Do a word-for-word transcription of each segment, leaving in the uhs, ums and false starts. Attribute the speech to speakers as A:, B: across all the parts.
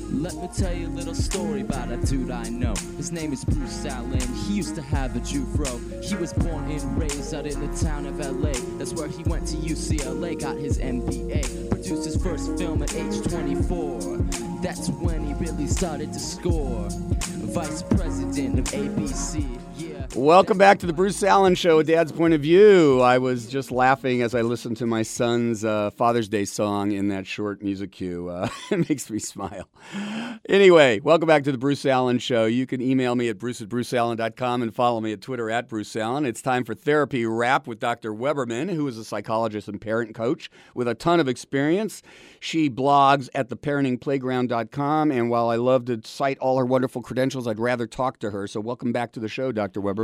A: Let me tell you a little story about a dude I know. His name is Bruce Allen. He used to have a Jufro. He was born and raised out in the town of L A. That's where he went to U C L A, got his M B A. Produced his first film at age twenty-four. That's when he really started to score. Vice president of A B C. Yeah.
B: Welcome back to the Bruce Allen Show, A Dad's Point of View. I was just laughing as I listened to my son's uh, Father's Day song in that short music cue. Uh, it makes me smile. Anyway, welcome back to the Bruce Allen Show. You can email me at bruce at bruce allen dot com and follow me at Twitter at Bruce Allen. It's time for Therapy Wrap with Doctor Weberman, who is a psychologist and parent coach with a ton of experience. She blogs at the parenting playground dot com, and while I love to cite all her wonderful credentials, I'd rather talk to her. So welcome back to the show, Doctor Weberman.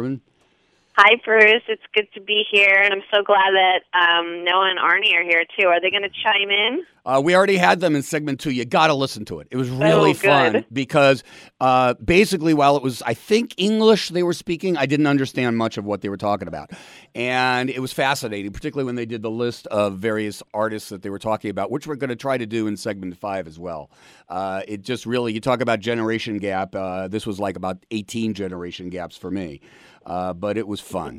C: Hi, Bruce. It's good to be here, and I'm so glad that um, Noah and Arnie are here, too. Are they going to chime in?
B: Uh, we already had them in segment two. You got to listen to it. It was really
C: oh,
B: fun because uh, basically while it was, I think, English they were speaking, I didn't understand much of what they were talking about. And it was fascinating, particularly when they did the list of various artists that they were talking about, which we're going to try to do in segment five as well. Uh, it just really, you talk about generation gap. Uh, this was like about eighteen generation gaps for me. Uh, but it was fun.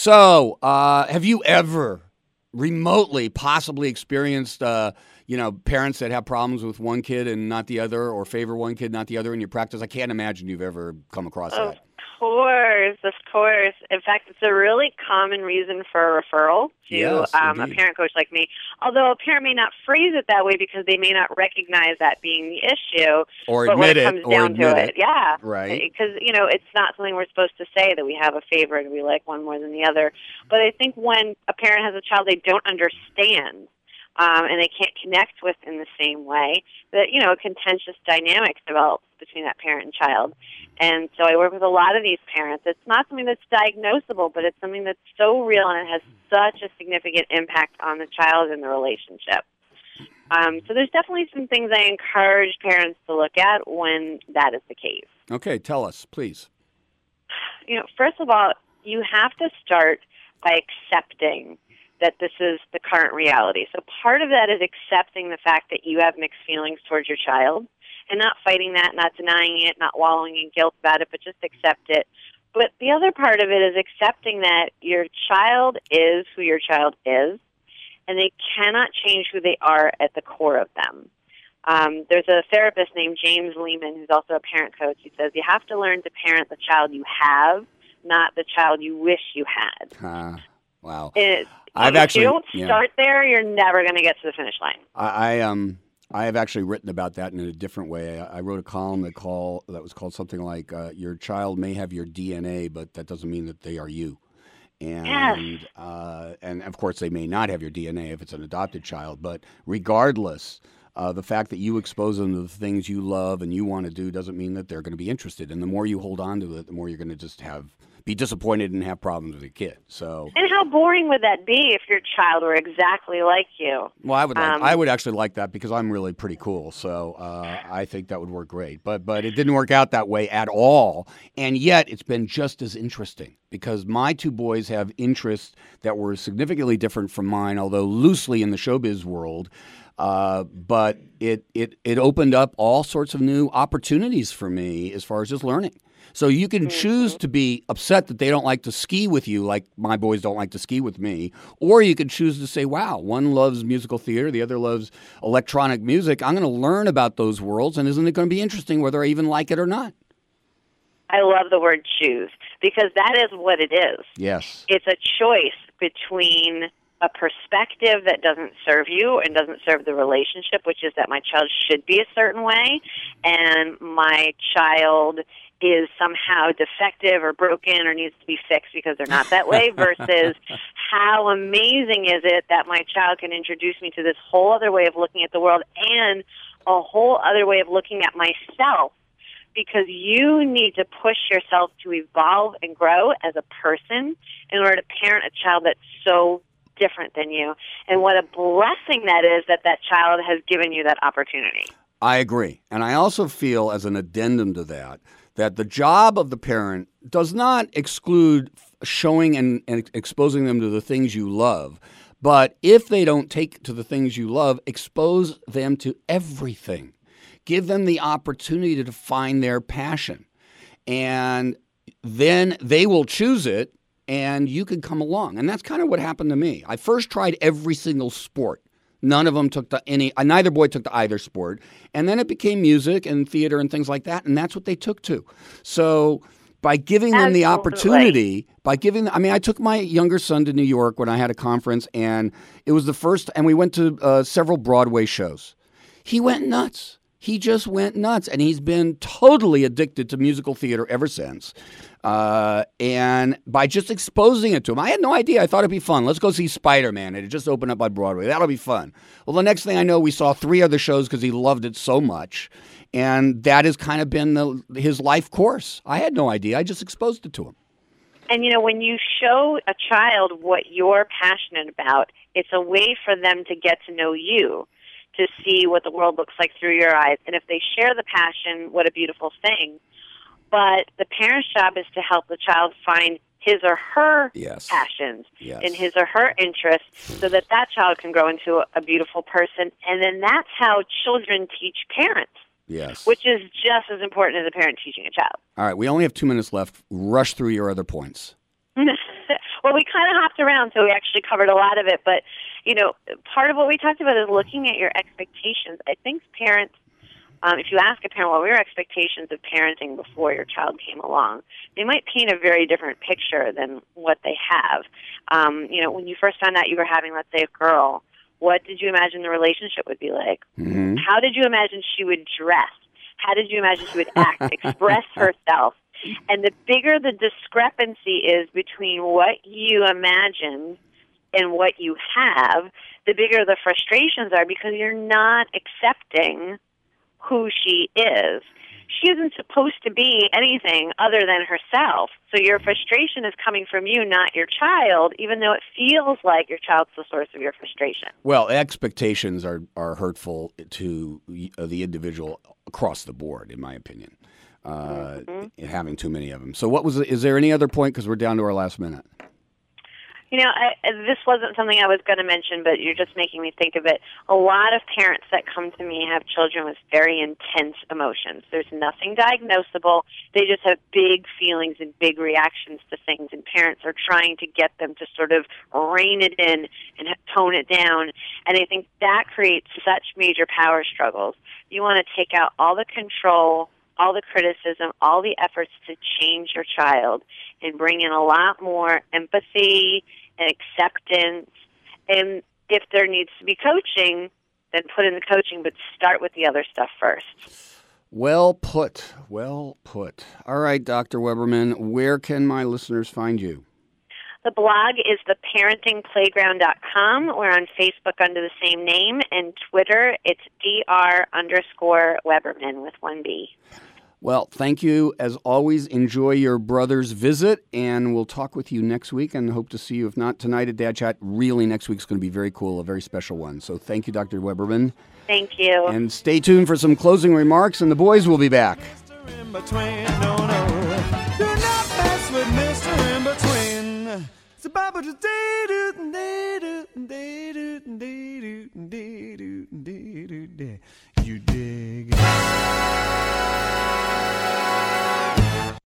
B: So, uh, have you ever remotely possibly experienced, uh, you know, parents that have problems with one kid and not the other, or favor one kid, not the other in your practice? I can't imagine you've ever come across
C: oh.
B: that.
C: Of course, of course. In fact, it's a really common reason for a referral to
B: yes,
C: um, a parent coach like me. Although a parent may not phrase it that way because they may not recognize that being the issue.
B: Or
C: but
B: admit
C: when it
B: it.
C: comes
B: Or
C: down
B: admit
C: to
B: it.
C: it, yeah.
B: Right.
C: Because, you know, it's not something we're supposed to say that we have a favorite and we like one more than the other. But I think when a parent has a child they don't understand, Um, and they can't connect with in the same way, that, you know, a contentious dynamic develops between that parent and child. And so I work with a lot of these parents. It's not something that's diagnosable, but it's something that's so real and it has such a significant impact on the child and the relationship. Um, so there's definitely some things I encourage parents to look at when that is the case.
B: Okay, tell us, please.
C: You know, first of all, you have to start by accepting that this is the current reality. So part of that is accepting the fact that you have mixed feelings towards your child and not fighting that, not denying it, not wallowing in guilt about it, but just accept it. But the other part of it is accepting that your child is who your child is, and they cannot change who they are at the core of them. Um, there's a therapist named James Lehman who's also a parent coach. He says you have to learn to parent the child you have, not the child you wish you had.
B: Uh, wow.
C: It,
B: I've
C: if
B: actually,
C: you don't
B: yeah.
C: start there, you're never going to get to the finish line.
B: I, I um I have actually written about that in a different way. I, I wrote a column that call that was called something like uh, "Your child may have your D N A, but that doesn't mean that they are you." And
C: Yes.
B: uh, and of course they may not have your D N A if it's an adopted child, but regardless, uh, the fact that you expose them to the things you love and you want to do doesn't mean that they're going to be interested. And the more you hold on to it, the more you're going to just have be disappointed and have problems with your kid. So,
C: and how boring would that be if your child were exactly like you?
B: Well, I would like,
C: Um,
B: I would actually like that because I'm really pretty cool. So uh, I think that would work great. But but it didn't work out that way at all. And yet it's been just as interesting because my two boys have interests that were significantly different from mine, although loosely in the showbiz world. Uh, but it, it, it opened up all sorts of new opportunities for me as far as just learning. So you can choose to be upset that they don't like to ski with you like my boys don't like to ski with me, or you can choose to say, wow, one loves musical theater, the other loves electronic music. I'm going to learn about those worlds, and isn't it going to be interesting whether I even like it or not?
C: I love the word choose because that is what it is.
B: Yes.
C: It's a choice between a perspective that doesn't serve you and doesn't serve the relationship, which is that my child should be a certain way, and my child is somehow defective or broken or needs to be fixed because they're not that way, versus how amazing is it that my child can introduce me to this whole other way of looking at the world and a whole other way of looking at myself, because you need to push yourself to evolve and grow as a person in order to parent a child that's so different than you. And what a blessing that is that that child has given you that opportunity.
B: I agree. And I also feel, as an addendum to that, that the job of the parent does not exclude showing and, and exposing them to the things you love. But if they don't take to the things you love, expose them to everything. give them the opportunity to find their passion. And then they will choose it, and you can come along. And that's kind of what happened to me. I first tried every single sport. None of them took to any, neither boy took to either sport. And then it became music and theater and things like that, and that's what they took to. So by giving them
C: Absolutely.
B: the opportunity, by giving them, I mean, I took my younger son to New York when I had a conference, and it was the first, and we went to uh, several Broadway shows. He went nuts. He just went nuts, and he's been totally addicted to musical theater ever since. Uh, and by just exposing it to him, I had no idea. I thought it'd be fun. Let's go see Spider-Man. It had just opened up on Broadway. That'll be fun. Well, the next thing I know, we saw three other shows because he loved it so much. And that has kind of been the, his life course. I had no idea. I just exposed it to him.
C: And, you know, when you show a child what you're passionate about, it's a way for them to get to know you, to see what the world looks like through your eyes. And if they share the passion, what a beautiful thing. But the parent's job is to help the child find his or her
B: yes.
C: passions
B: yes.
C: and his or her interests so that that child can grow into a, a beautiful person. And then that's how children teach parents.
B: Yes.
C: Which is just as important as a parent teaching a child.
B: All right, we only have two minutes left. Rush through your other points.
C: Well, we kind of hopped around, so we actually covered a lot of it. But, you know, part of what we talked about is looking at your expectations. I think parents, um, if you ask a parent, what were your expectations of parenting before your child came along, they might paint a very different picture than what they have. Um, you know, when you first found out you were having, let's say, a girl, what did you imagine the relationship would be like?
B: Mm-hmm.
C: How did you imagine she would dress? How did you imagine she would act, express herself? And the bigger the discrepancy is between what you imagined and what you have, the bigger the frustrations are because you're not accepting who she is. She isn't supposed to be anything other than herself. So your frustration is coming from you, not your child, even though it feels like your child's the source of your frustration.
B: Well, expectations are, are hurtful to the individual across the board, in my opinion, uh, mm-hmm. having too many of them. So what was? Is there any other point? Because we're down to our last minute.
C: You know, I, this wasn't something I was going to mention, but you're just making me think of it. A lot of parents that come to me have children with very intense emotions. There's nothing diagnosable. They just have big feelings and big reactions to things, and parents are trying to get them to sort of rein it in and tone it down. And I think that creates such major power struggles. You want to take out all the control, all the criticism, all the efforts to change your child and bring in a lot more empathy and acceptance. And if there needs to be coaching, then put in the coaching, but start with the other stuff first.
B: Well put. Well put. All right, Doctor Weberman, where can my listeners find you?
C: The blog is the parenting playground dot com. We're on Facebook under the same name, and Twitter, it's Dr underscore Weberman with one B.
B: Well, thank you. As always, enjoy your brother's visit, and we'll talk with you next week and hope to see you, if not tonight at Dad Chat. Really, next week's going to be very cool, a very special one. So thank you, Doctor Weberman.
C: Thank you.
B: And stay tuned for some closing remarks, and the boys will be back.
D: Mister In-Between, no, no. Do not mess with Mister In-Between. It's a Bible to do do do do do do do do do do do.